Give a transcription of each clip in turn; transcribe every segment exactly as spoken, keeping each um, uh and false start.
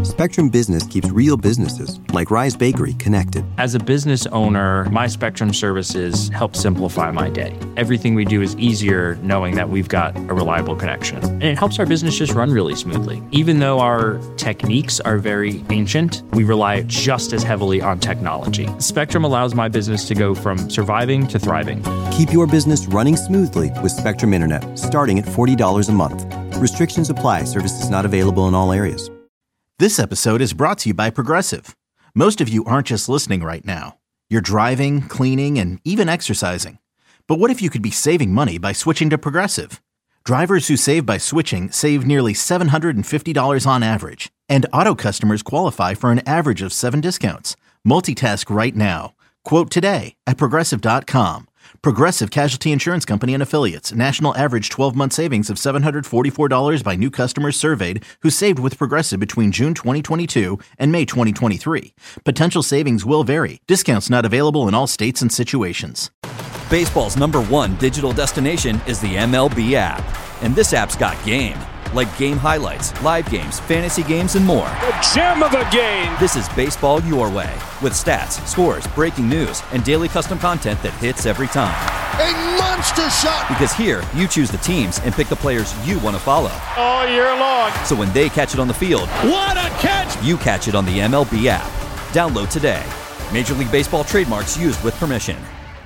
Spectrum Business keeps real businesses, like Rise Bakery, connected. As a business owner, my Spectrum services help simplify my day. Everything we do is easier knowing that we've got a reliable connection. And it helps our business just run really smoothly. Even though our techniques are very ancient, we rely just as heavily on technology. Spectrum allows my business to go from surviving to thriving. Keep your business running smoothly with Spectrum Internet, starting at forty dollars a month. Restrictions apply. Services not available in all areas. This episode is brought to you by Progressive. Most of you aren't just listening right now. You're driving, cleaning, and even exercising. But what if you could be saving money by switching to Progressive? Drivers who save by switching save nearly seven hundred fifty dollars on average. And auto customers qualify for an average of seven discounts. Multitask right now. Quote today at Progressive dot com. Progressive Casualty Insurance Company and Affiliates. National average twelve-month savings of seven hundred forty-four dollars by new customers surveyed who saved with Progressive between June twenty twenty-two and May twenty twenty-three. Potential savings will vary. Discounts not available in all states and situations. Baseball's number one digital destination is the M L B app. And this app's got game. Like game highlights, live games, fantasy games, and more. The gem of a game! This is baseball your way. With stats, scores, breaking news, and daily custom content that hits every time. A monster shot! Because here, you choose the teams and pick the players you want to follow. All year long. So when they catch it on the field, what a catch! You catch it on the M L B app. Download today. Major League Baseball trademarks used with permission.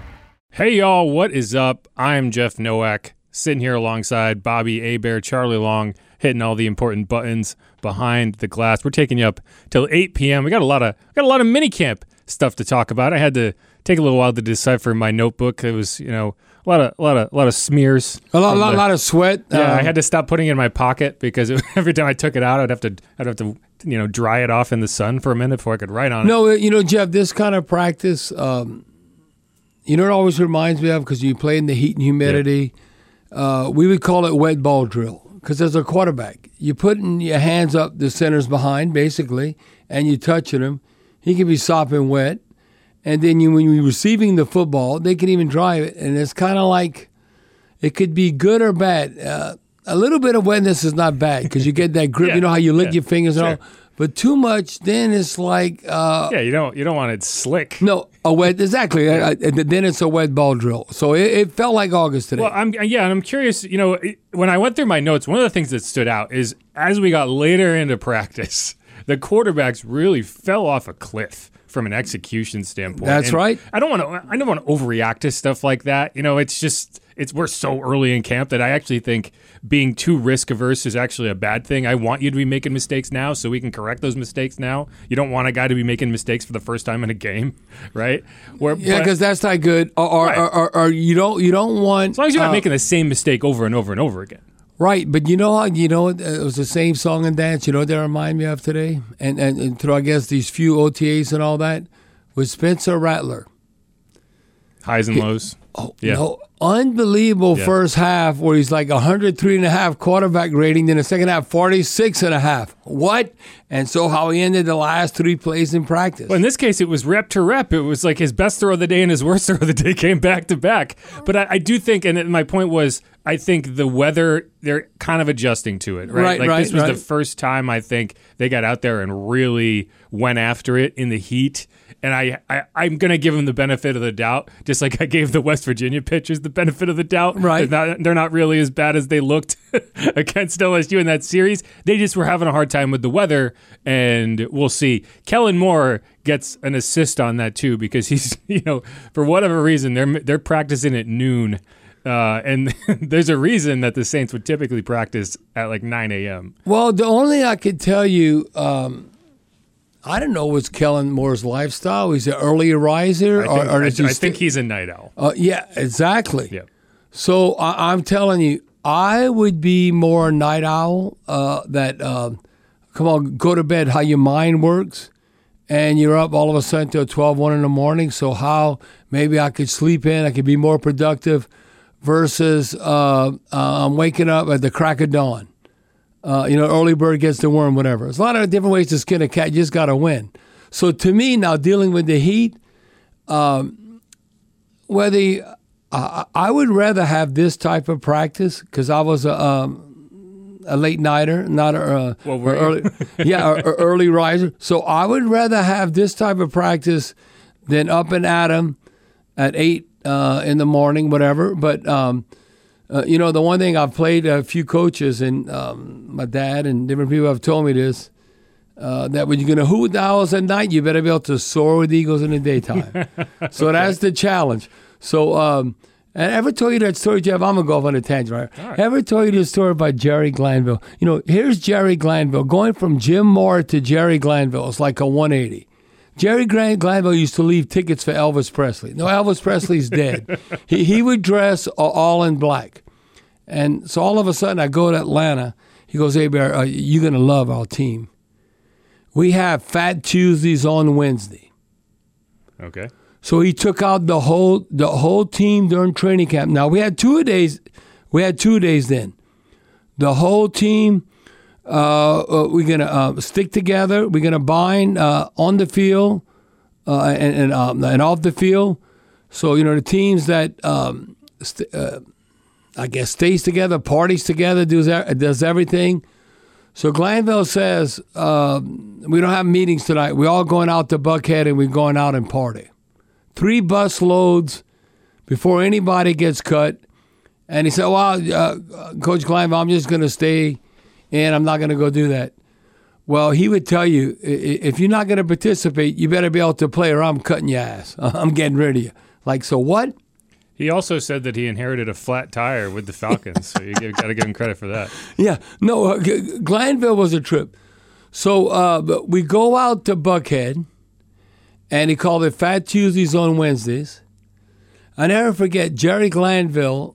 Hey y'all, what is up? I'm Jeff Nowak, sitting here alongside Bobby Hebert, Charlie Long, hitting all the important buttons behind the glass. We're taking you up till eight p.m. We got a lot of got a lot of minicamp stuff to talk about. I had to take a little while to decipher my notebook. It was, you know, a lot of a lot of a lot of smears. A lot, lot, the, lot of sweat. Yeah, um, I had to stop putting it in my pocket because it, every time I took it out, I'd have to I'd have to you know dry it off in the sun for a minute before I could write on no, it. No, you know, Jeff, this kind of practice, um, you know, it always reminds me of because you play in the heat and humidity. Yeah. Uh, we would call it wet ball drill because as a quarterback, you're putting your hands up the center's behind, basically, and you're touching him. He can be sopping wet. And then you, when you're receiving the football, they can even drive it. And it's kind of like it could be good or bad. Uh, a little bit of wetness is not bad because you get that grip. Yeah, you know how you lick yeah, your fingers sure. and all. But too much, then it's like uh, yeah, you don't you don't want it slick. No, a wet exactly. I, I, then it's a wet ball drill. So it, it felt like August today. Well, I'm yeah, and I'm curious. You know, when I went through my notes, one of the things that stood out is as we got later into practice, the quarterbacks really fell off a cliff from an execution standpoint. That's and right. I don't want to. I don't want to overreact to stuff like that. You know, it's just it's we're so early in camp that I actually think being too risk averse is actually a bad thing. I want you to be making mistakes now so we can correct those mistakes now. You don't want a guy to be making mistakes for the first time in a game, right? Where, yeah, because that's not good. Or, or, right. or, or, or you don't you don't want as long as you're uh, not making the same mistake over and over and over again. Right, but you know how you know it was the same song and dance. You know what they remind me of today, and and, and through I guess these few O T As and all that was Spencer Rattler. Highs and lows. Oh, yeah. no. Unbelievable yeah. first half where he's like one hundred three and a half quarterback rating. Then the second half, forty-six and a half. What? And so how he ended the last three plays in practice. Well, in this case, it was rep to rep. It was like his best throw of the day and his worst throw of the day came back to back. But I, I do think, and my point was, I think the weather, they're kind of adjusting to it, right? Right, like right, this was right. the first time I think they got out there and really went after it in the heat. And I, I, I'm going to give them the benefit of the doubt, just like I gave the West Virginia pitchers the benefit of the doubt. Right. They're not, they're not really as bad as they looked against L S U in that series. They just were having a hard time with the weather, and we'll see. Kellen Moore gets an assist on that, too, because he's, you know, for whatever reason, they're they're practicing at noon. Uh, and there's a reason that the Saints would typically practice at like nine a.m. Well, the only I could tell you, um, I don't know what's Kellen Moore's lifestyle. He's an early riser? I or, think, or I, does he I st- think he's a night owl. Uh, yeah, exactly. Yeah. So I, I'm telling you, I would be more a night owl uh, that, uh, come on, go to bed, how your mind works, and you're up all of a sudden till twelve, one in the morning. So how maybe I could sleep in, I could be more productive versus uh, uh, I'm waking up at the crack of dawn. Uh, you know, early bird gets the worm, whatever. There's a lot of different ways to skin a cat. You just got to win. So to me, now dealing with the heat, um, whether uh, I would rather have this type of practice because I was a um, a late nighter, not a uh, Well, were you? early, yeah, a, a early riser. So I would rather have this type of practice than up and at 'em at eight uh, in the morning, whatever. But um, uh, you know, the one thing I've played a few coaches and um, my dad and different people have told me this. Uh, that when you're going to hoot with the owls at night, you better be able to soar with the eagles in the daytime. So okay. That's the challenge. So, um, and ever told you that story, Jeff? I'm going to go off on a tangent, right? right? Ever told you the story about Jerry Glanville? You know, here's Jerry Glanville. Going from Jim Moore to Jerry Glanville is like a one eighty. Jerry Glanville used to leave tickets for Elvis Presley. No, Elvis Presley's dead. he, he would dress all in black. And so all of a sudden I go to Atlanta. He goes, hey, Bear, uh, you're going to love our team. We have Fat Tuesdays on Wednesday. Okay. So he took out the whole the whole team during training camp. Now we had two days. We had two days then. The whole team. Uh, uh, we're gonna uh, stick together. We're gonna bind uh, on the field uh, and and, um, and off the field. So you know the teams that um, st- uh, I guess stays together, parties together, does does everything. So Glanville says, uh, we don't have meetings tonight. We're all going out to Buckhead and we're going out and party. Three bus loads before anybody gets cut. And he said, well, uh, Coach Glanville, I'm just going to stay and I'm not going to go do that. Well, he would tell you, if you're not going to participate, you better be able to play or I'm cutting your ass. I'm getting rid of you. Like, so what? He also said that he inherited a flat tire with the Falcons, so you got to give him credit for that. Yeah, no, uh, Glanville was a trip. So uh, we go out to Buckhead, and he called it Fat Tuesdays on Wednesdays. I never forget, Jerry Glanville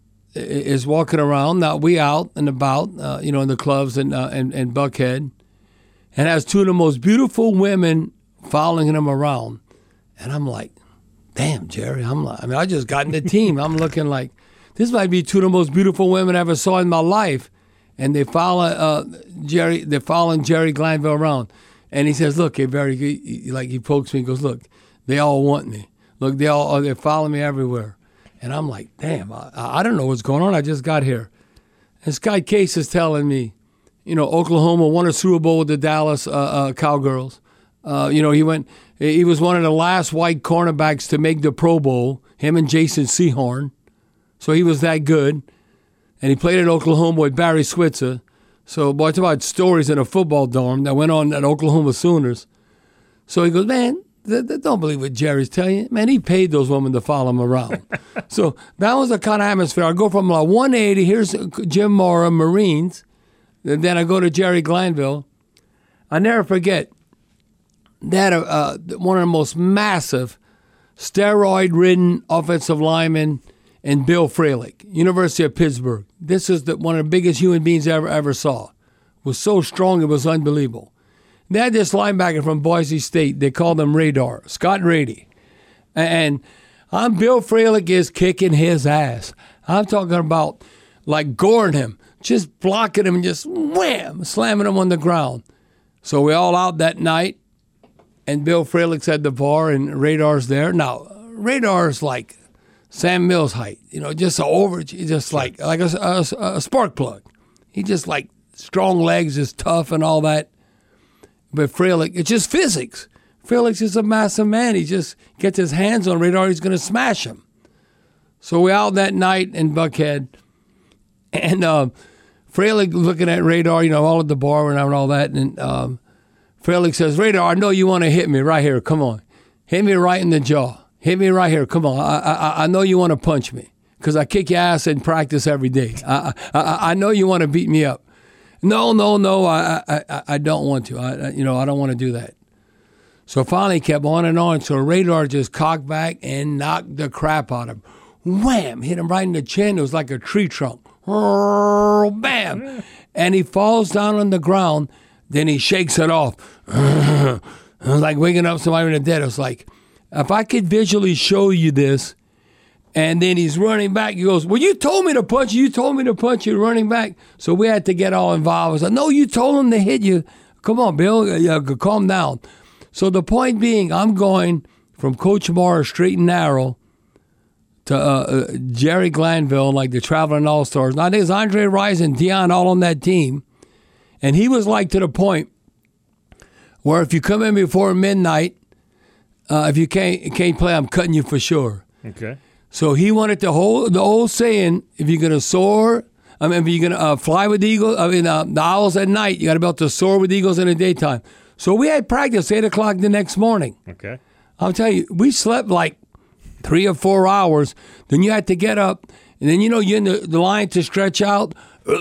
is walking around. Now we out and about, uh, you know, in the clubs in, uh, in, in Buckhead, and has two of the most beautiful women following him around. And I'm like, damn, Jerry, I'm like, I mean, I just got in the team. I'm looking like, this might be two of the most beautiful women I ever saw in my life. And they follow uh, Jerry, they're following Jerry Glanville around. And he says, look, hey, Barry, he, he, like he pokes me and goes, look, they all want me. Look, they all, they're following me everywhere. And I'm like, damn, I, I don't know what's going on. I just got here. And Scott Case is telling me, you know, Oklahoma won a Super Bowl with the Dallas uh, uh, Cowgirls. Uh, you know, he went. He was one of the last white cornerbacks to make the Pro Bowl, him and Jason Sehorn. So he was that good. And he played at Oklahoma with Barry Switzer. So, boy, talk about stories in a football dorm that went on at Oklahoma Sooners. So he goes, man, th- th- don't believe what Jerry's telling you. Man, he paid those women to follow him around. So that was the kind of atmosphere. I go from like one eighty, here's Jim Mora, Marines. And then I go to Jerry Glanville. I never forget. They had a, uh, one of the most massive steroid-ridden offensive linemen in Bill Fralick, University of Pittsburgh. This is the, one of the biggest human beings I ever, ever saw. Was so strong, it was unbelievable. They had this linebacker from Boise State. They called him Radar, Scott Rady. And I'm Bill Fralick is kicking his ass. I'm talking about like goring him, just blocking him and just wham, slamming him on the ground. So we all out that night. And Bill Fralick's at the bar, and Radar's there. Now, Radar's like Sam Mills height, you know, just over, just like like a, a, a spark plug. He just like strong legs, is tough and all that. But Fralick, it's just physics. Fralick's just a massive man. He just gets his hands on Radar, he's going to smash him. So we're out that night in Buckhead, and uh, Fralick looking at Radar, you know, all at the bar and all that, and um, Fralick says, Radar, I know you want to hit me right here. Come on. Hit me right in the jaw. Hit me right here. Come on. I I, I know you want to punch me because I kick your ass in practice every day. I I, I know you want to beat me up. No, no, no, I I, I don't want to. I You know, I don't want to do that. So finally he kept on and on. So Radar just cocked back and knocked the crap out of him. Wham! Hit him right in the chin. It was like a tree trunk. Bam! And he falls down on the ground. Then he shakes it off. It was like waking up somebody in the dead. It was like, if I could visually show you this, and then he's running back. He goes, well, you told me to punch you. You told me to punch you running back. So we had to get all involved. I was like, no, you told him to hit you. Come on, Bill, uh, calm down. So the point being, I'm going from Coach Morris straight and narrow to uh, uh, Jerry Glanville, like the Traveling All-Stars. Now, there's Andre Rice and Deion all on that team. And he was like to the point where if you come in before midnight, uh, if you can't can't play, I'm cutting you for sure. Okay. So he wanted the whole the old saying: if you're gonna soar, I mean, if you're gonna uh, fly with the eagles, I mean, uh, the owls at night, you got to be able to soar with the eagles in the daytime. So we had practice eight o'clock the next morning. Okay. I'll tell you, we slept like three or four hours. Then you had to get up, and then you know you're in the, the line to stretch out.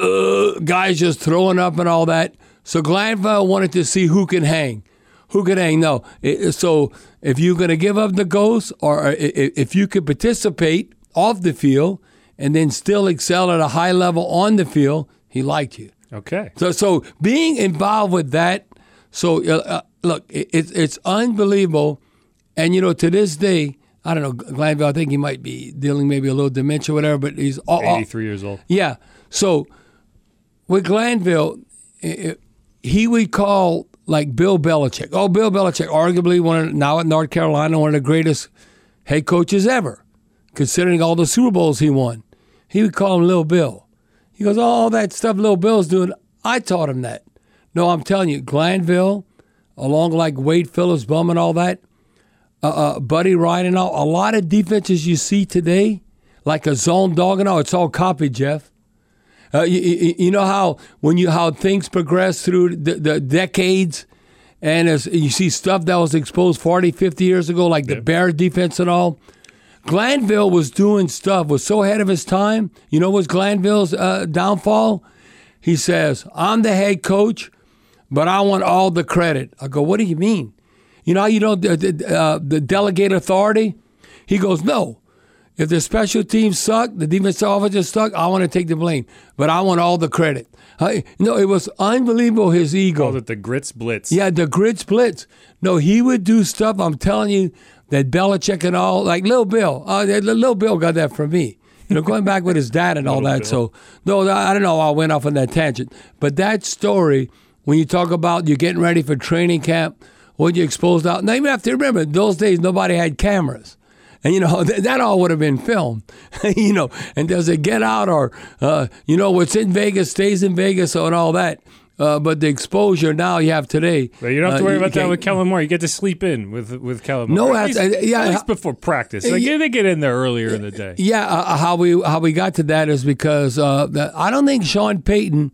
Uh, guys just throwing up and all that. So Glanville wanted to see who can hang. Who can hang? No. It, so if you're going to give up the ghost, or if you could participate off the field and then still excel at a high level on the field, he liked you. Okay. So so being involved with that, so uh, look, it, it's unbelievable. And, you know, to this day, I don't know, Glanville, I think he might be dealing maybe a little dementia or whatever, but he's all, eighty-three years old. Yeah. So with Glanville, it, he would call like Bill Belichick. Oh, Bill Belichick, arguably one of, now at North Carolina, one of the greatest head coaches ever, considering all the Super Bowls he won. He would call him Lil Bill. He goes, oh, all that stuff Lil Bill's doing, I taught him that. No, I'm telling you, Glanville, along like Wade Phillips, Bum and all that, uh, uh, Buddy Ryan and all, a lot of defenses you see today, like a zone dog and all, it's all copied, Jeff. Uh, you, you know how when you how things progress through the, the decades, and as you see stuff that was exposed forty, fifty years ago, like the yeah. Bears defense and all. Glanville was doing stuff, was so ahead of his time. You know what's Glanville's uh, downfall? He says, I'm the head coach, but I want all the credit. I go, what do you mean? You know how you don't uh, the delegate authority? He goes, no. If the special teams suck, the defensive offenses suck, I want to take the blame. But I want all the credit. I, no, it was unbelievable, his ego. Called it the Grits Blitz. Yeah, the Grits Blitz. No, he would do stuff, I'm telling you, that Belichick and all, like Lil Bill. Uh, Lil Bill got that from me. You know, going back with his dad and all that. So, no, I don't know. I went off on that tangent. But that story, when you talk about you're getting ready for training camp, what you exposed out. Now, you have to remember, in those days, nobody had cameras. And, you know, th- that all would have been filmed, you know, and does it get out or, uh, you know, what's in Vegas stays in Vegas and all that. Uh, but the exposure now you have today. But you don't have to uh, worry about that with Kellen Moore. You get to sleep in with with Kellen No, Moore. at least, uh, yeah, at least before practice. Like, yeah, they get in there earlier in the day. Yeah, uh, how we how we got to that is because uh, the, I don't think Sean Payton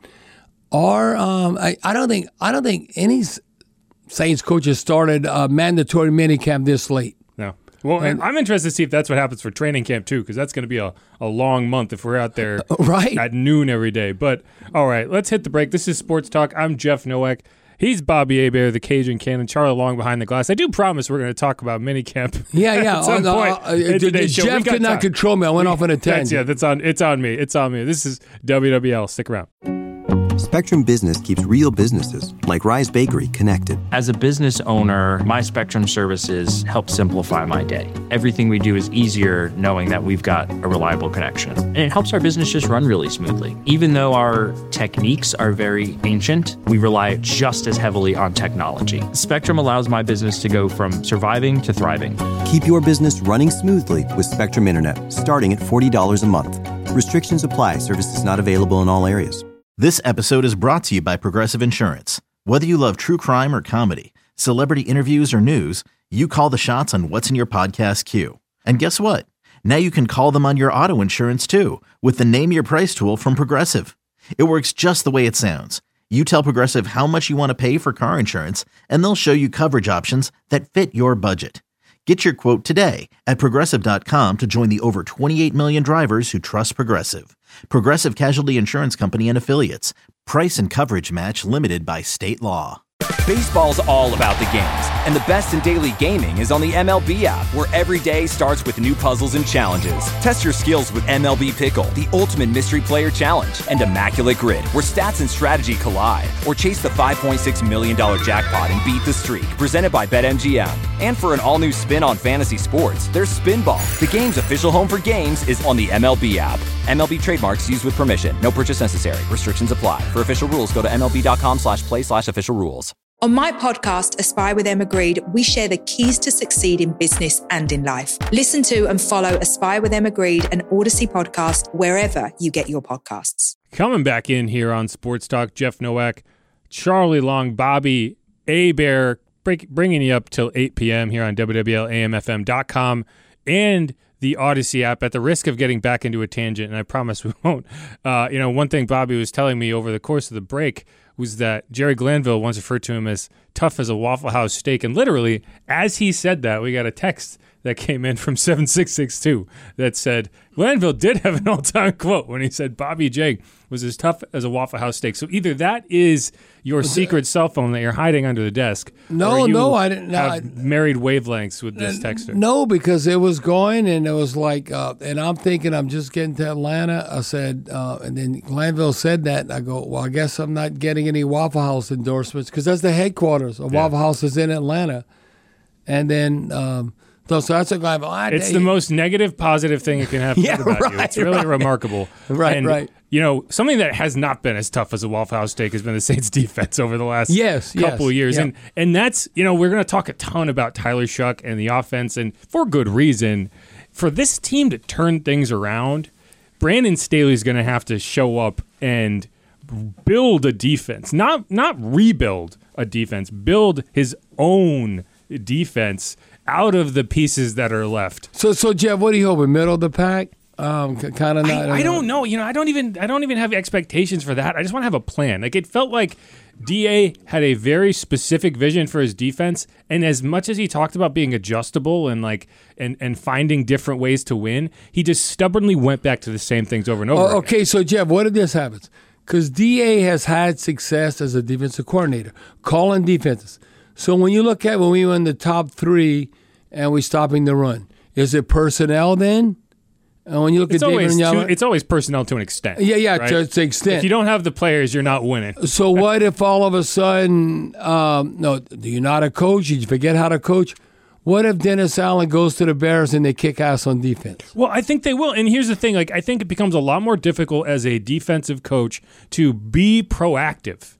or um, I, I don't think I don't think any Saints coaches started a mandatory minicamp this late. No. Well, and I'm interested to see if that's what happens for training camp, too, because that's going to be a, a long month if we're out there right. at noon every day. But, all right, let's hit the break. This is Sports Talk. I'm Jeff Nowak. He's Bobby Hebert, the Cajun Cannon, Charlie Long behind the glass. I do promise we're going to talk about minicamp. Yeah, yeah. at some uh, point uh, uh, Jeff could not time. control me. I went we, off on a tangent. That's, yeah, that's on, it's on me. It's on me. This is W W L. Stick around. Spectrum Business keeps real businesses, like Rise Bakery, connected. As a business owner, my Spectrum services help simplify my day. Everything we do is easier knowing that we've got a reliable connection. And it helps our business just run really smoothly. Even though our techniques are very ancient, we rely just as heavily on technology. Spectrum allows my business to go from surviving to thriving. Keep your business running smoothly with Spectrum Internet, starting at forty dollars a month. Restrictions apply. Services not available in all areas. This episode is brought to you by Progressive Insurance. Whether you love true crime or comedy, celebrity interviews or news, you call the shots on what's in your podcast queue. And guess what? Now you can call them on your auto insurance too with the Name Your Price tool from Progressive. It works just the way it sounds. You tell Progressive how much you want to pay for car insurance, and they'll show you coverage options that fit your budget. Get your quote today at Progressive dot com to join the over twenty-eight million drivers who trust Progressive. Progressive Casualty Insurance Company and Affiliates. Price and coverage match limited by state law. Baseball's all about the games, and the best in daily gaming is on the M L B app, where every day starts with new puzzles and challenges. Test your skills with M L B Pickle, the ultimate mystery player challenge, and Immaculate Grid, where stats and strategy collide. Or chase the five point six million dollars jackpot and beat the streak, presented by BetMGM. And for an all-new spin on fantasy sports, there's Spinball. The game's official home for games is on the M L B app. M L B trademarks used with permission. No purchase necessary. Restrictions apply. For official rules, go to M L B dot com slash play slash official rules. On my podcast, Aspire with Emma Grede, we share the keys to succeed in business and in life. Listen to and follow Aspire with Emma Grede, an Odyssey podcast, wherever you get your podcasts. Coming back in here on Sports Talk, Jeff Nowak, Charlie Long, Bobby Hebert, break, bringing you up till eight p.m. here on W W L A M F M dot com and the Odyssey app. At the risk of getting back into a tangent, and I promise we won't, uh, you know, one thing Bobby was telling me over the course of the break was that Jerry Glanville once referred to him as tough as a Waffle House steak. And literally, as he said that, we got a text that came in from seven six six two that said, Glanville did have an all-time quote when he said Bobby J was as tough as a Waffle House steak. So either that is your secret cell phone that you're hiding under the desk. No, or you no, I didn't. No, have I, married wavelengths with this texter. No, because it was going and it was like, uh, and I'm thinking I'm just getting to Atlanta. I said, uh, and then Glanville said that. And I go, well, I guess I'm not getting any Waffle House endorsements because that's the headquarters of yeah. Waffle House is in Atlanta. And then, um, So, so that's a guy. Oh, it's the most negative, positive thing you can have yeah, about right, you. It's really right. remarkable. Right, and, right. You know, something that has not been as tough as a Waffle House steak has been the Saints' defense over the last yes, couple yes, of years. yeah. And and that's, you know, we're going to talk a ton about Tyler Shuck and the offense, and for good reason. For this team to turn things around, Brandon Staley's going to have to show up and build a defense. Not not rebuild a defense, build his own defense out of the pieces that are left. So, so Jeff, what do you hoping? Middle of the pack? Um, kind of not. I, I don't know. You know, I don't even. I don't even have expectations for that. I just want to have a plan. Like it felt like D A had a very specific vision for his defense, and as much as he talked about being adjustable and like and and finding different ways to win, he just stubbornly went back to the same things over and over. Oh, okay, again. so Jeff, what if this happens? Because D A has had success as a defensive coordinator, calling defenses. So when you look at when we were in the top three and we stopping the run, is it personnel then? And when you look it's at always David to, it's always personnel to an extent. Yeah, yeah, right? to, to an extent. If you don't have the players, you're not winning. So what if all of a sudden, um, no, you're not a coach, you forget how to coach? What if Dennis Allen goes to the Bears and they kick ass on defense? Well, I think they will. And here's the thing. Like, I think it becomes a lot more difficult as a defensive coach to be proactive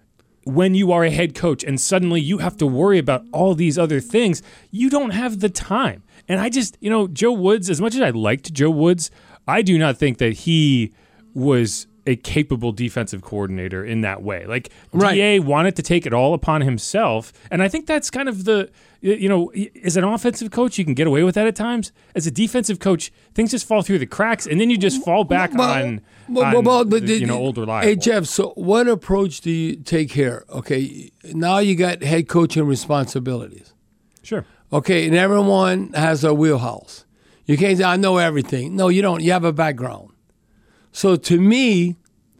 when you are a head coach and suddenly you have to worry about all these other things. You don't have the time. And I just, you know, Joe Woods, as much as I liked Joe Woods, I do not think that he was a capable defensive coordinator in that way. Like, right. D A wanted to take it all upon himself, and I think that's kind of the, you know, as an offensive coach, you can get away with that at times. As a defensive coach, things just fall through the cracks, and then you just fall back well, on, well, on well, the, you know, old reliable. Hey, Jeff, so what approach do you take here? Okay, now you got head coaching responsibilities. Sure. Okay, and everyone has a wheelhouse. You can't say, I know everything. No, you don't. You have a background. So to me,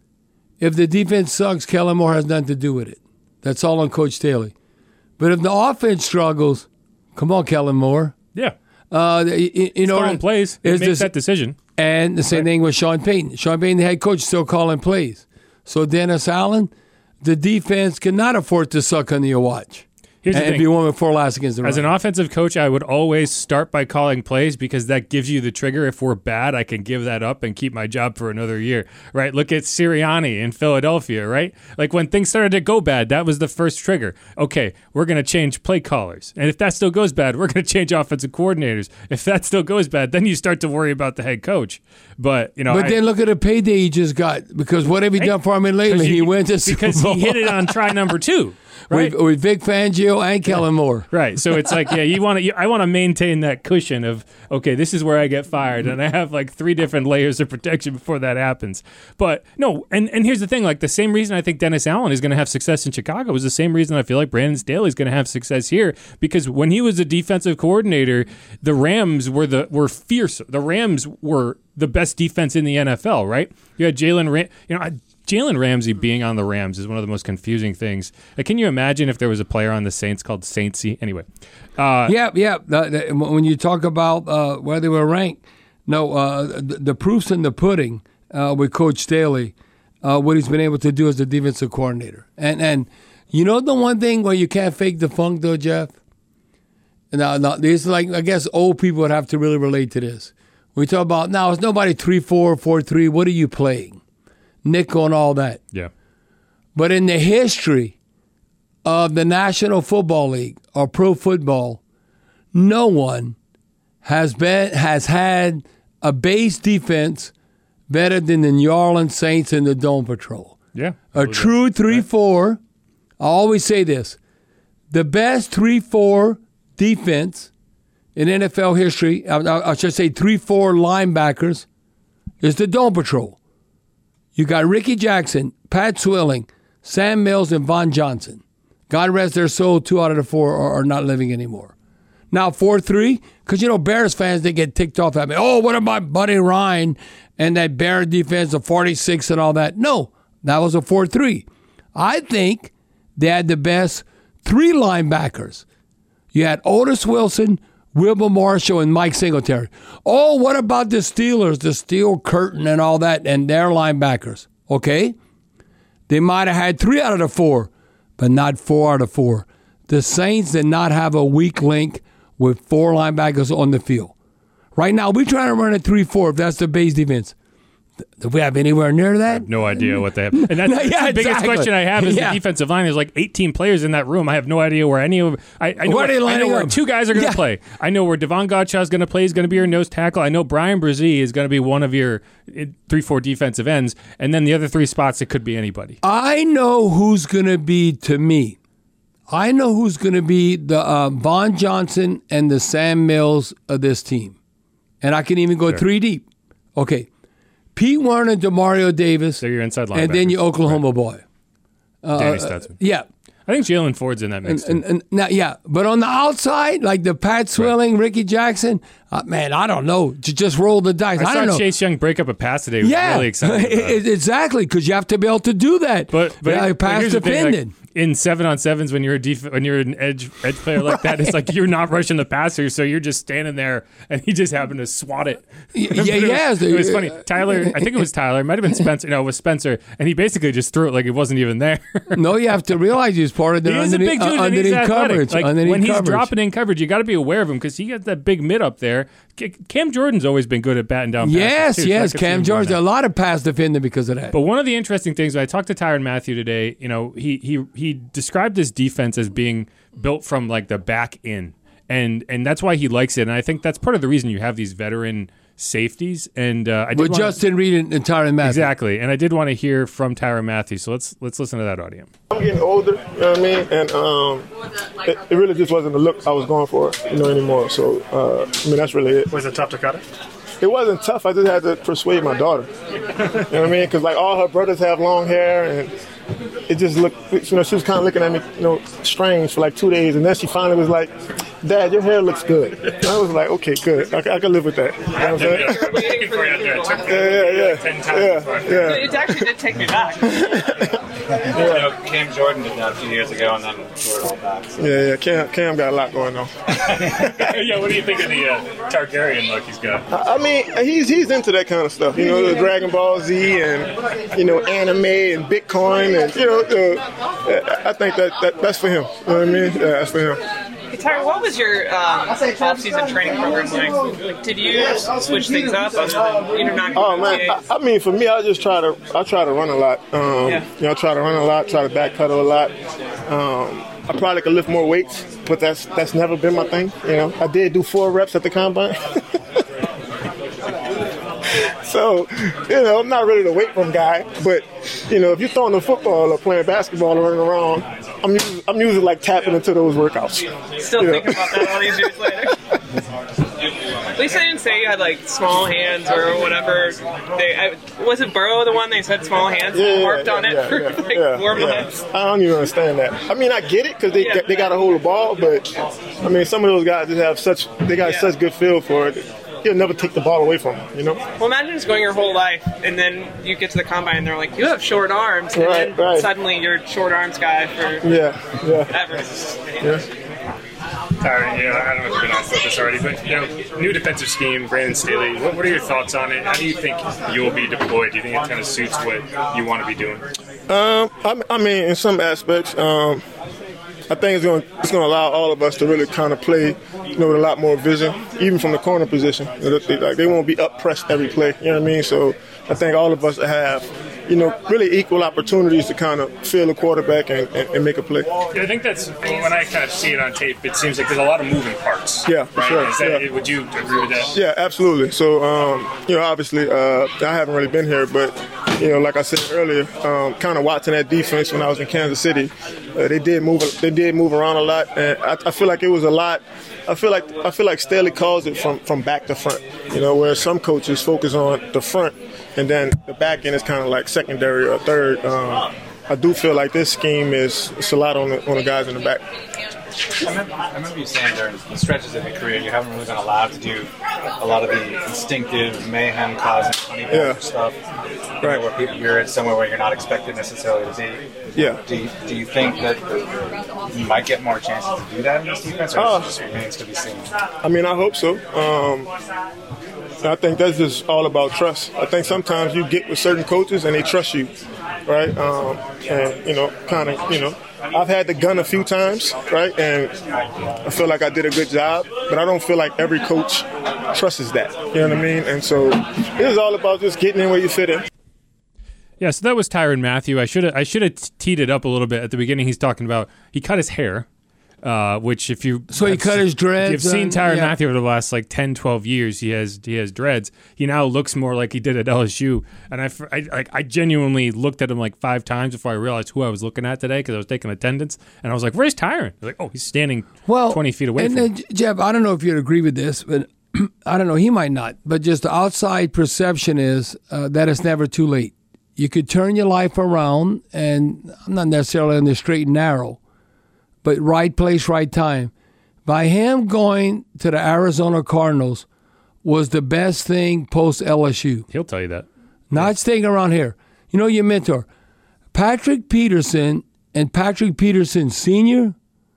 if the defense sucks, Kellen Moore has nothing to do with it. That's all on Coach Staley. But if the offense struggles, come on, Kellen Moore. Yeah. Uh, you, you know, calling plays. He makes that decision. And the same right. thing with Sean Payton. Sean Payton, the head coach, is still calling plays. So Dennis Allen, the defense cannot afford to suck under your watch. Here's the and thing. be one with four last against the run. As an offensive coach, I would always start by calling plays because that gives you the trigger. If we're bad, I can give that up and keep my job for another year, right? Look at Sirianni in Philadelphia, right? Like when things started to go bad, that was the first trigger. Okay, we're going to change play callers. And if that still goes bad, we're going to change offensive coordinators. If that still goes bad, then you start to worry about the head coach. But, you know, But I, then look at the payday he just got because what have he done for him lately? he, he went to Super Because Bowl. he hit it on try number two. Right? With, with Vic Fangio and Kellen Moore. Right. So it's like, yeah, you want to. I want to maintain that cushion of, okay, this is where I get fired, and I have like three different layers of protection before that happens. But no, and, and here's the thing: like the same reason I think Dennis Allen is going to have success in Chicago is the same reason I feel like Brandon Staley is going to have success here because when he was a defensive coordinator, the Rams were the were fierce. The Rams were the best defense in the N F L. Right? You had Jalen, Ram- you know. I, Jalen Ramsey being on the Rams is one of the most confusing things. Like, can you imagine if there was a player on the Saints called Saintsy? Anyway. Uh, yeah, yeah. Uh, when you talk about uh, where they were ranked, no, uh, the, the proof's in the pudding uh, with Coach Staley, uh, what he's been able to do as a defensive coordinator. And and you know the one thing where you can't fake the funk, though, Jeff? Now, now this is like, I guess old people would have to really relate to this. We talk about, now, it's nobody three four, four three. What are you playing? Nickel and all that. Yeah. But in the history of the National Football League or pro football, no one has been has had a base defense better than the New Orleans Saints and the Dome Patrol. Yeah. A true three four. I always say this. The best three four defense in N F L history, I, I should say three four linebackers, is the Dome Patrol. You got Ricky Jackson, Pat Swilling, Sam Mills, and Von Johnson. God rest their soul, two out of the four are, are not living anymore. Now four three, because, you know, Bears fans, they get ticked off at me. Oh, what about Buddy Ryan and that Bear defense of forty-six and all that? No, that was a four three. I think they had the best three linebackers. You had Otis Wilson, Wilbur Marshall, and Mike Singletary. Oh, what about the Steelers, the Steel Curtain and all that, and their linebackers? Okay? They might have had three out of the four, but not four out of four. The Saints did not have a weak link with four linebackers on the field. Right now, we're trying to run a three four if that's the base defense. Do we have anywhere near that? I have no idea what they have. And that's, that's yeah, the biggest exactly. question I have is yeah. the defensive line. There's like eighteen players in that room. I have no idea where any of I, I know where, where, I know where two guys are going to yeah. play. I know where Devon Gottschall is going to play. He's going to be your nose tackle. I know Brian Brzee is going to be one of your three four defensive ends. And then the other three spots, it could be anybody. I know who's going to be, to me, I know who's going to be the uh, Von Johnson and the Sam Mills of this team. And I can even go sure. three deep. Okay. Pete Werner, DeMario Davis. So you're inside linebackers. And then your Oklahoma right. boy. Uh, Danny Stutzman. Yeah. I think Jalen Ford's in that mix, and, and, and now, yeah, but on the outside, like the Pat Swilling, right. Ricky Jackson, uh, man, I don't know. Just roll the dice. I, I don't saw know. Chase Young break up a pass today. Yeah, really excited about it. Exactly, because you have to be able to do that. But, but, yeah, but pass here's defended. The thing, like, in seven on sevens, when you're a def- when you're an edge edge player like right. that, it's like you're not rushing the passer, so you're just standing there, and he just happened to swat it. Yeah, yeah, it, was, it was funny. Tyler, I think it was Tyler. It might have been Spencer. No, it was Spencer, and he basically just threw it like it wasn't even there. No, you have to realize he's part of the he underneath, is a big dude, uh, and he's coverage. Like underneath when he's coverage. dropping in coverage, you got to be aware of him because he got that big mid up there. Cam Jordan's always been good at batting down passes. Yes, too, yes, so Cam Jordan's a lot of pass defending because of that. But one of the interesting things, when I talked to Tyrann Mathieu today, you know, he he he described his defense as being built from like the back in, and and that's why he likes it. And I think that's part of the reason you have these veteran safeties. And uh, I did with Justin Reed and, and Tyrann Mathieu. Exactly. And I did want to hear from Tyrann Mathieu. So let's let's listen to that audio. I'm getting older, you know what I mean? And um, it, it really just wasn't the look I was going for, you know, anymore. So, uh, I mean, that's really it. Was it tough to cut it? It wasn't tough. I just had to persuade my daughter. You know what I mean? Because, like, all her brothers have long hair, and it just looked, you know, she was kind of looking at me, you know, strange for like two days. And then she finally was like, Dad, your hair looks good. And I was like, okay, good. I, I can live with that. You know what I'm saying? Yeah, yeah, yeah. Yeah, yeah. It actually did take me back. Yeah. You know, Cam Jordan did that a few years ago, and then threw it all back. So. Yeah, yeah. Cam, Cam got a lot going on. Yeah, what do you think of the uh, Targaryen look he's got? I, I mean, he's he's into that kind of stuff. You know, the Dragon Ball Z and, you know, anime and Bitcoin. And, you know, uh, I think that, that that's for him. You know what I mean? Yeah, that's for him. Hey, Tyler, what was your um, off-season training program like? Like, did you switch things up other than you know not? Oh man, I, I mean, for me, I just try to I try to run a lot. Um, yeah. You know, I try to run a lot, try to back pedal a lot. Um, I probably could lift more weights, but that's that's never been my thing. You know, I did do four reps at the combine. So, you know, I'm not really the weight room guy, but, you know, if you're throwing the football or playing basketball or running around, I'm usually, I'm usually like tapping into those workouts. Still you thinking know? about that all these years later? At least I didn't say you had, like, small hands or whatever. They, I, was it Burrow the one they said small hands yeah, and harped yeah, on it yeah, for, yeah, like, yeah, four yeah. months? I don't even understand that. I mean, I get it because they, yeah. they got to hold the ball, but, I mean, some of those guys just have such, they got yeah. such good feel for it. He'll never take the ball away from him, you know? Well, imagine just going your whole life, and then you get to the combine, and they're like, you have short arms, and right, then right. suddenly you're short arms guy for yeah, yeah. ever. Yeah. Tyler, yeah, I don't know if you've been asked about this already, but, you know, new defensive scheme, Brandon Staley, what, what are your thoughts on it? How do you think you'll be deployed? Do you think it kind of suits what you want to be doing? Um, I, I mean, in some aspects, um, I think it's going it's going to allow all of us to really kind of play, you know, with a lot more vision, even from the corner position. They, like they won't be up pressed every play. You know what I mean? So I think all of us have you know, really equal opportunities to kind of feel the quarterback and, and, and make a play. Yeah, I think that's when I kind of see it on tape. It seems like there's a lot of moving parts. Yeah, for right? sure. Is that, yeah. Would you agree with that? Yeah, absolutely. So, um, you know, obviously, uh, I haven't really been here, but you know, like I said earlier, um, kind of watching that defense when I was in Kansas City, uh, they did move. They did move around a lot, and I, I feel like it was a lot. I feel like I feel like Staley calls it from, from back to front. You know, where some coaches focus on the front, and then the back end is kind of like secondary or third. Um, I do feel like this scheme is it's a lot on the on the guys in the back. I remember, I remember you saying during the stretches of your career you haven't really been allowed to do a lot of the instinctive mayhem-causing honey badger Yeah. stuff. You Right. know, where people, you're somewhere where you're not expected necessarily to be. Yeah. Do you, do you think that you might get more chances to do that in this defense, or Uh, it just remains to be seen? I mean, I hope so. Um, I think that's just all about trust. I think sometimes you get with certain coaches and they trust you, right? Um, and, you know, kind of, you know, I've had the gun a few times, right? And I feel like I did a good job, but I don't feel like every coach trusts that. You know what I mean? And so it is all about just getting in where you fit in. Yeah, so that was Tyrann Mathieu. I should have I should have teed it up a little bit at the beginning. He's talking about he cut his hair. Uh, which if you So he cut his dreads. if you've seen and- Tyrann yeah. Mathieu over the last like ten, twelve years, he has he has dreads. He now looks more like he did at L S U, and I I, like, I genuinely looked at him like five times before I realized who I was looking at today because I was taking attendance, and I was like, "Where's Tyrann?" I was like, "Oh, he's standing well, twenty feet away and from then, me." Jeff, I don't know if you'd agree with this, but I don't know. He might not. But just the outside perception is uh, that it's never too late. You could turn your life around, and I'm not necessarily on the straight and narrow, but right place, right time. By him going to the Arizona Cardinals was the best thing post L S U. He'll tell you that. Not staying around here. You know your mentor, Patrick Peterson, and Patrick Peterson Senior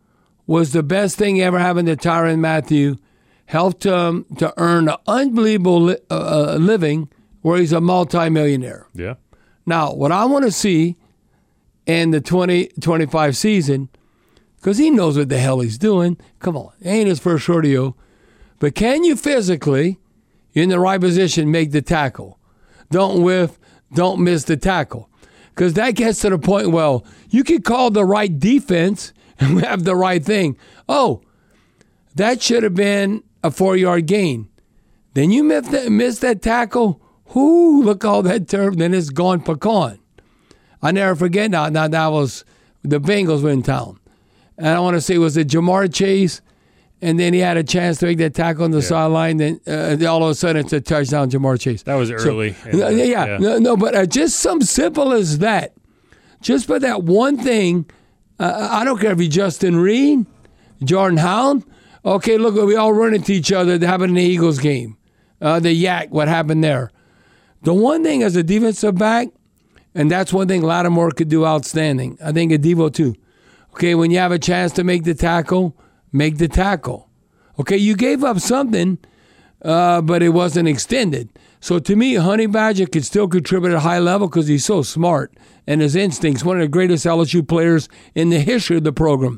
was the best thing ever happened to Tyrann Mathieu. Helped him to earn an unbelievable li- uh, living where he's a multimillionaire. Yeah. Now, what I want to see in the twenty twenty-five season, because he knows what the hell he's doing. Come on, it ain't his first rodeo. But can you physically, in the right position, make the tackle? Don't whiff, don't miss the tackle. Because that gets to the point, well, you could call the right defense and have the right thing. Oh, that should have been a four-yard gain. Then you miss that, miss that tackle. Whoo, look all that turf, then it's gone pecan. I never forget now, now that was, the Bengals were in town. And I want to say, was it Jamar Chase? And then he had a chance to make that tackle on the yeah. sideline. Then uh, all of a sudden, it's a touchdown, Jamar Chase. That was early. So, yeah, the, yeah, yeah, no, no but uh, just something simple as that. Just for that one thing, uh, I don't care if he's Justin Reed, Jordan Howland. Okay, look, we all run into each other. That happened in the Eagles game. Uh, the Yak, what happened there? The one thing as a defensive back, and that's one thing Lattimore could do outstanding. I think Adebo too. Okay, when you have a chance to make the tackle, make the tackle. Okay, you gave up something, uh, but it wasn't extended. So to me, Honey Badger could still contribute at a high level because he's so smart and his instincts, one of the greatest L S U players in the history of the program.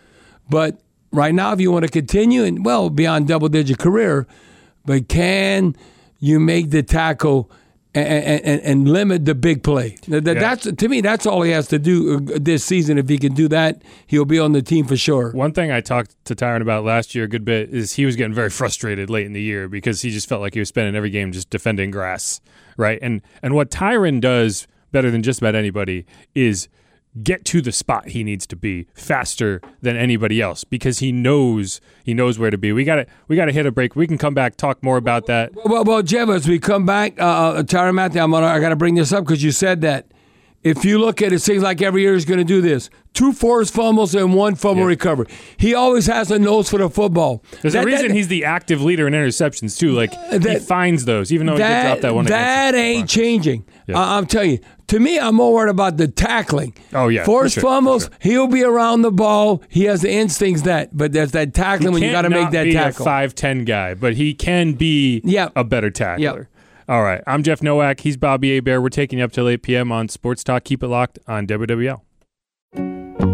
But right now, if you want to continue, and well, beyond double-digit career, but can you make the tackle and, and, and limit the big play? That, yeah. That's to me, that's all he has to do this season. If he can do that, he'll be on the team for sure. One thing I talked to Tyrann about last year a good bit is he was getting very frustrated late in the year because he just felt like he was spending every game just defending grass, right? And and what Tyrann does better than just about anybody is get to the spot he needs to be faster than anybody else because he knows he knows where to be. We got to we got to hit a break. We can come back, talk more about that. Well, well, Jeff, as we come back, uh, Tyrann Mathieu, I'm gonna, I got to bring this up because you said that. If you look at it, it seems like every year he's going to do this. Two forced fumbles and one fumble yeah. recovery. He always has a nose for the football. There's that, a reason that, he's the active leader in interceptions, too. Like, that, he finds those, even though that, he did drop that one. That ain't changing. Yeah. Uh, I'm telling you. To me, I'm more worried about the tackling. Oh, yeah. Forced sure, fumbles, sure. he'll be around the ball. He has the instincts that, but there's that tackling when you got to make that be tackle. A five ten guy, but he can be yep. a better tackler. Yep. All right. I'm Jeff Nowak. He's Bobby Hebert. We're taking you up till eight p.m. on Sports Talk. Keep it locked on W W L.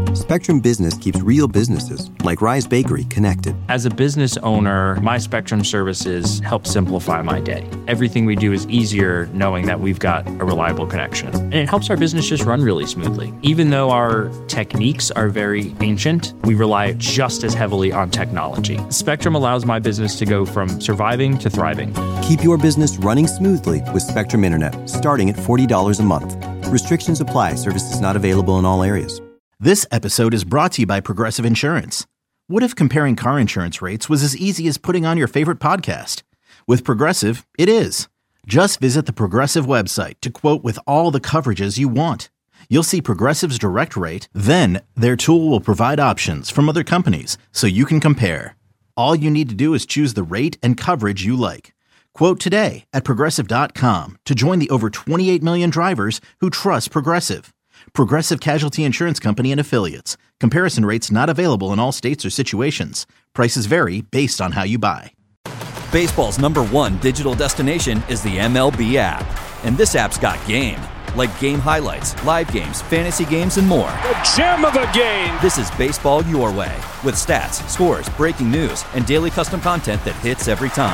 Spectrum Business keeps real businesses, like Rise Bakery, connected. As a business owner, my Spectrum services help simplify my day. Everything we do is easier knowing that we've got a reliable connection. And it helps our business just run really smoothly. Even though our techniques are very ancient, we rely just as heavily on technology. Spectrum allows my business to go from surviving to thriving. Keep your business running smoothly with Spectrum Internet, starting at forty dollars a month. Restrictions apply. Services not available in all areas. This episode is brought to you by Progressive Insurance. What if comparing car insurance rates was as easy as putting on your favorite podcast? With Progressive, it is. Just visit the Progressive website to quote with all the coverages you want. You'll see Progressive's direct rate, then their tool will provide options from other companies so you can compare. All you need to do is choose the rate and coverage you like. Quote today at Progressive dot com to join the over twenty-eight million drivers who trust Progressive. Progressive Casualty Insurance Company and Affiliates. Comparison rates not available in all states or situations. Prices vary based on how you buy. Baseball's number one digital destination is the M L B app. And this app's got game. Like game highlights, live games, fantasy games, and more. The gem of a game. This is baseball your way. With stats, scores, breaking news, and daily custom content that hits every time.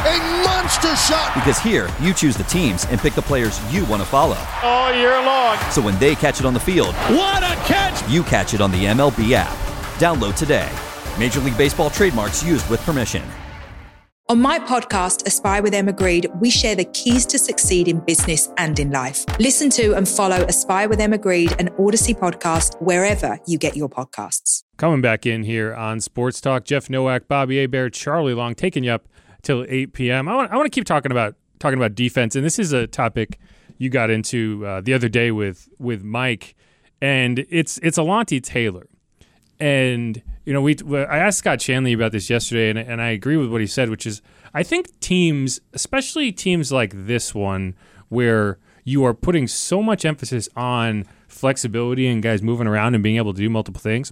A monster shot. Because here, you choose the teams and pick the players you want to follow. All year long. So when they catch it on the field, what a catch! You catch it on the M L B app. Download today. Major League Baseball trademarks used with permission. On my podcast, Aspire with Emma Grede, we share the keys to succeed in business and in life. Listen to and follow Aspire with Emma Grede, an Odyssey podcast, wherever you get your podcasts. Coming back in here on Sports Talk, Jeff Nowak, Bobby Hebert, Charlie Long, taking you up till eight p.m. I want, I want to keep talking about talking about defense, and this is a topic you got into uh, the other day with with Mike, and it's it's Alontae Taylor. And, you know, we I asked Scott Shanley about this yesterday, and, and I agree with what he said, which is I think teams, especially teams like this one, where you are putting so much emphasis on flexibility and guys moving around and being able to do multiple things,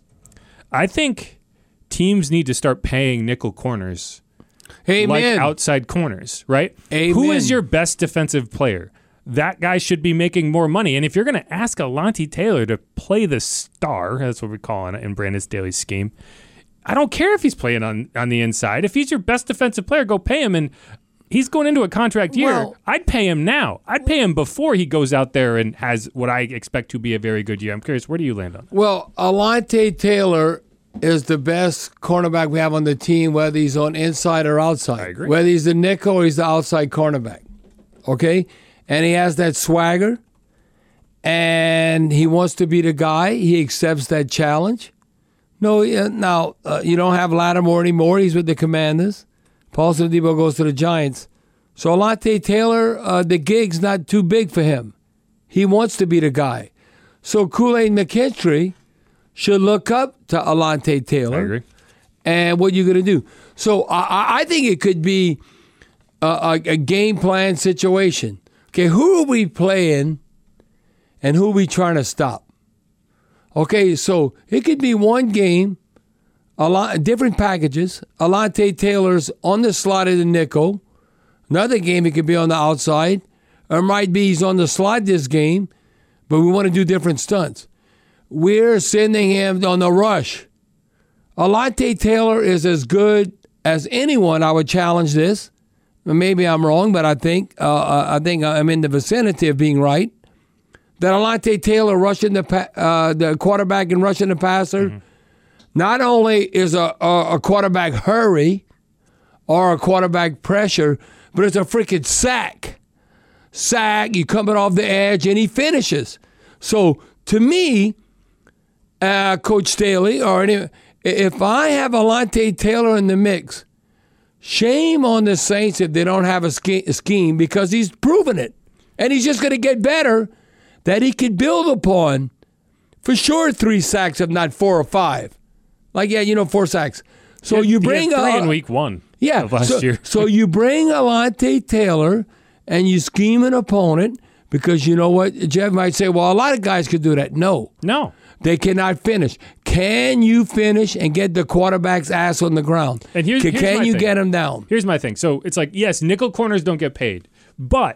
I think teams need to start paying nickel corners Amen. like outside corners, right? Amen. Who is your best defensive player? That guy should be making more money. And if you're going to ask Alontae Taylor to play the star, that's what we call it in Brandon Staley's scheme, I don't care if he's playing on, on the inside. If he's your best defensive player, go pay him. And he's going into a contract year. Well, I'd pay him now. I'd pay him before he goes out there and has what I expect to be a very good year. I'm curious, where do you land on that? Well, Alontae Taylor is the best cornerback we have on the team, whether he's on inside or outside. I agree. Whether he's the nickel or he's the outside cornerback. Okay? And he has that swagger, and he wants to be the guy. He accepts that challenge. No, uh, now, uh, you don't have Lattimore anymore. He's with the Commanders. Paulson Adebo goes to the Giants. So Alontae Taylor, uh, the gig's not too big for him. He wants to be the guy. So Kool-Aid McKinstry should look up to Alontae Taylor. I agree. And what you're going to do. So I, I think it could be a, a, a game plan situation. Okay, who are we playing and who are we trying to stop? Okay, so it could be one game, a lot different packages. Alontae Taylor's on the slot of the nickel. Another game, he could be on the outside. Or it might be he's on the slot this game, but we want to do different stunts. We're sending him on the rush. Alontae Taylor is as good as anyone. I would challenge this. Maybe I'm wrong, but I think uh, I think I'm in the vicinity of being right. That Alontae Taylor rushing the pa- uh, the quarterback and rushing the passer, mm-hmm. not only is a, a, a quarterback hurry or a quarterback pressure, but it's a freaking sack. Sack, you coming off the edge, and he finishes. So to me, uh, Coach Staley, or any, if I have Alontae Taylor in the mix, shame on the Saints if they don't have a scheme, because he's proven it. And he's just going to get better that he could build upon. For sure, three sacks, if not four or five. Like, yeah, you know, four sacks. So he had, you bring he had three a, in week one yeah, of last so, year. So you bring Alontae Taylor and you scheme an opponent, because you know what? Jeff might say, well, a lot of guys could do that. No. No. They cannot finish. Can you finish and get the quarterback's ass on the ground? And here's, can here's can my you thing. get him down? Here's my thing. So it's like, yes, nickel corners don't get paid, but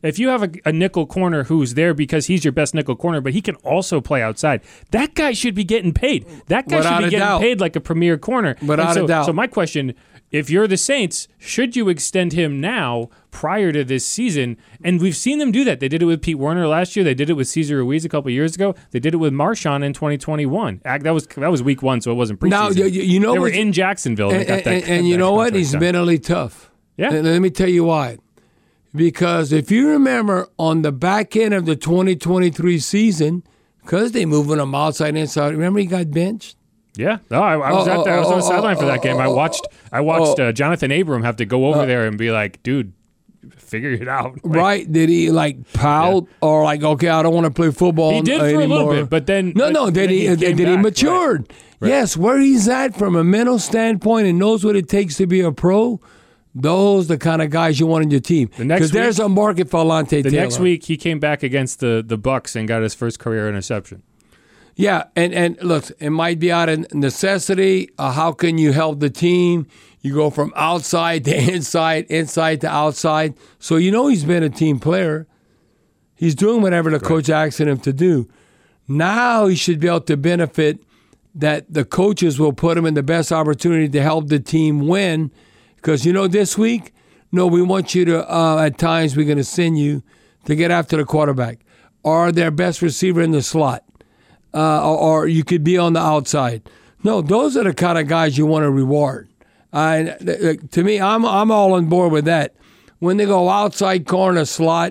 if you have a, a nickel corner who's there because he's your best nickel corner, but he can also play outside, that guy should be getting paid. That guy Without should be a getting doubt. paid like a premier corner. Without And so, a doubt. So my question, if you're the Saints, should you extend him now prior to this season? And we've seen them do that. They did it with Pete Werner last year. They did it with Cesar Ruiz a couple years ago. They did it with Marshawn in twenty twenty-one. That was that was week one, so it wasn't preseason. Now, you, you know they were what's- in Jacksonville. And, And, they got that, and, and that you know what? contract He's done. mentally tough. Yeah. And let me tell you why. Because if you remember on the back end of the twenty twenty-three season, because they moving him outside and inside, remember he got benched? Yeah, no, I, I was Oh, out there. I was on the oh, sideline oh, for that game. I oh, watched. I watched oh. uh, Jonathan Abram have to go over Uh, there and be like, "Dude, figure it out." Like, Right? Did he like pout or like, okay, I don't want to play football He did for anymore? a little bit, but then no, but no. Did then he? he came did he back, matured? Right. Yes, where he's at from a mental standpoint and knows what it takes to be a pro. Those the kind of guys you want in your team. The next Because there's week- a market for Alante The Taylor. next week, he came back against the the Bucks and got his first career interception. Yeah, and, and look, it might be out of necessity. Uh, how can you help the team? You go from outside to inside, inside to outside. So you know he's been a team player. He's doing whatever the coach asking him to do. Now he should be able to benefit that the coaches will put him in the best opportunity to help the team win. Because, you know, this week, no, we want you to, uh, at times, we're going to send you to get after the quarterback or their best receiver in the slot. Uh, or, or you could be on the outside. No, those are the kind of guys you want to reward. Uh, to me, I'm I'm all on board with that. When they go outside corner slot,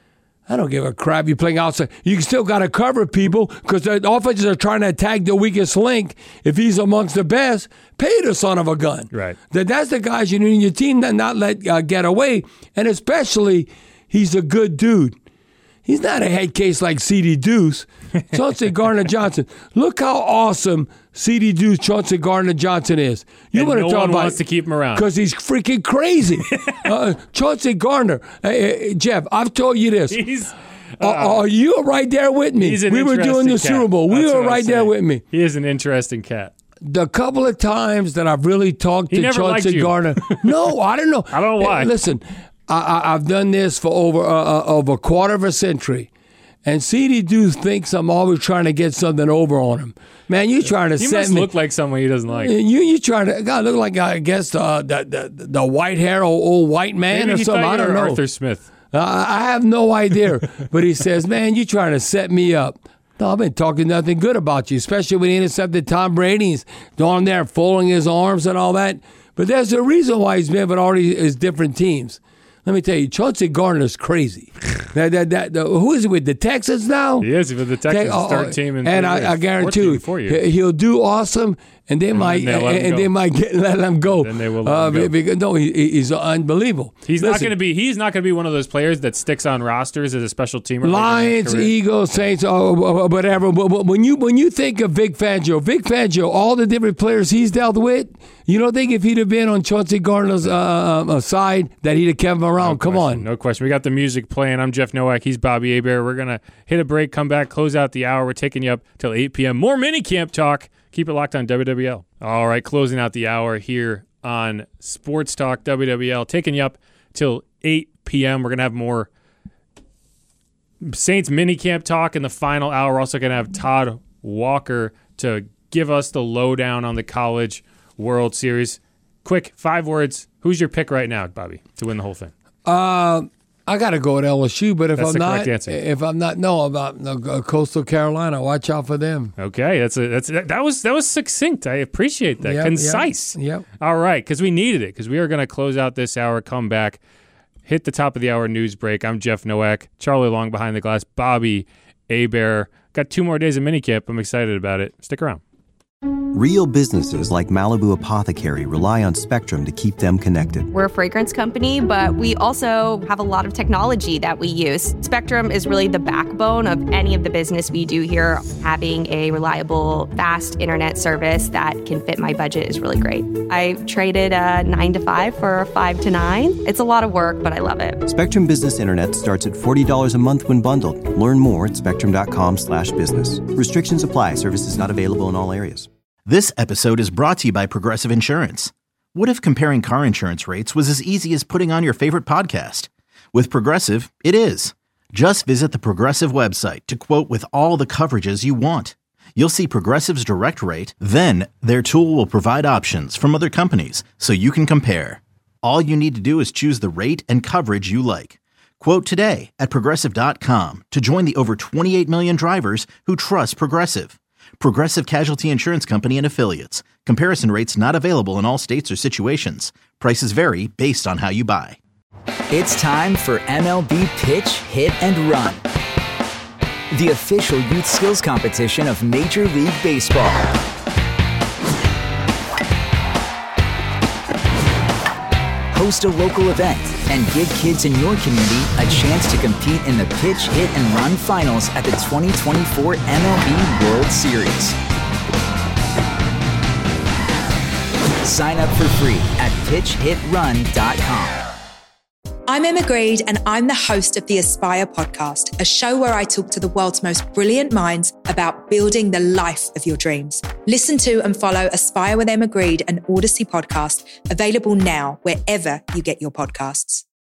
I don't give a crap. You're playing outside. You still got to cover people because the offenses are trying to attack the weakest link. If he's amongst the best, pay the son of a gun. Right. That that's the guys you need in your team that not let uh, get away. And especially, he's a good dude. He's not a head case like C D Deuce. Chauncey Gardner-Johnson. Look how awesome C D Deuce Chauncey Gardner-Johnson is. You And want to no talk one about wants to keep him around. because he's freaking crazy. uh, Chauncey Gardner. Hey, hey, Jeff, I've told you this. He's. Uh, are you right there with me? He's an We were doing the interesting cat. Super Bowl. We That's were what I'm right there saying. with me. He is an interesting cat. The couple of times that I've really talked He to never liked Chauncey you. Gardner. No, I don't know. I don't know why. Hey, listen, I, I, I've done this for over uh, uh, over a quarter of a century. And C D Deuce thinks I'm always trying to get something over on him. Man, you trying to He set must me. look like someone he doesn't like. You you trying to God look like I guess uh, the, the the white hair old, old white man Maybe or he something. thought I you don't were know. Arthur Smith. Uh, I have no idea. But he says, man, you trying to set me up. No, I've been talking nothing good about you, especially when he intercepted Tom Brady. He's down there folding his arms and all that. But there's a reason why he's been with all these different teams. Let me tell you, Chauncey Gardner's crazy. that, that, that, the, who is he with, the Texans now? He is with the Texans, Okay, oh, third team in and three I, years. I guarantee Fourth team in you, four years. he- he'll do awesome, and they And might then they'll let him and go. they might get, let him go. Then they will let uh, him go. Because, no, he, he's unbelievable. He's not Listen, going to be. He's not going to be one of those players that sticks on rosters as a special teamer. later in his Lions, career. Eagles, Saints, or whatever. But but when you when you think of Vic Fangio, Vic Fangio, all the different players he's dealt with, you don't think if he'd have been on Chauncey Gardner's uh, uh, side that he'd have kept him around? No Come question, on. no question. We got the music playing. I'm Jeff Nowak. He's Bobby Hebert. We're gonna hit a break, come back, close out the hour. We're taking you up till eight p.m. More minicamp talk. Keep it locked on W W L. All right, closing out the hour here on Sports Talk W W L, taking you up till eight p.m. We're gonna have more Saints minicamp talk in the final hour. We're also gonna have Todd Walker to give us the lowdown on the College World Series. Quick, five words. Who's your pick right now, Bobby, to win the whole thing? Uh, I got to go with L S U, but if That's I'm the not, correct answer. if I'm not, no, about uh, Coastal Carolina. Watch out for them. Okay, that's a, that's that was that was succinct. I appreciate that. Yep, Concise. Yep. yep. All right, because we needed it. Because we are going to close out this hour, come back, hit the top of the hour news break. I'm Jeff Nowak, Charlie Long behind the glass, Bobby Hebert. Got two more days of minicamp. I'm excited about it. Stick around. Real businesses like Malibu Apothecary rely on Spectrum to keep them connected. We're a fragrance company, but we also have a lot of technology that we use. Spectrum is really the backbone of any of the business we do here. Having a reliable, fast internet service that can fit my budget is really great. I traded a nine to five for a five to nine. It's a lot of work, but I love it. Spectrum Business Internet starts at forty dollars a month when bundled. Learn more at spectrum.com slash business. Restrictions apply. Services not available in all areas. This episode is brought to you by Progressive Insurance. What if comparing car insurance rates was as easy as putting on your favorite podcast? With Progressive, it is. Just visit the Progressive website to quote with all the coverages you want. You'll see Progressive's direct rate, then their tool will provide options from other companies so you can compare. All you need to do is choose the rate and coverage you like. Quote today at Progressive dot com to join the over twenty-eight million drivers who trust Progressive. Progressive Casualty Insurance Company and Affiliates. Comparison rates not available in all states or situations. Prices vary based on how you buy. It's time for M L B Pitch, Hit, and Run, the official youth skills competition of Major League Baseball. Host a local event and give kids in your community a chance to compete in the Pitch, Hit, and Run finals at the twenty twenty-four M L B World Series. Sign up for free at pitch hit run dot com. I'm Emma Greed, and I'm the host of the Aspire podcast, a show where I talk to the world's most brilliant minds about building the life of your dreams. Listen to and follow Aspire with Emma Greed, an Odyssey podcast, available now wherever you get your podcasts.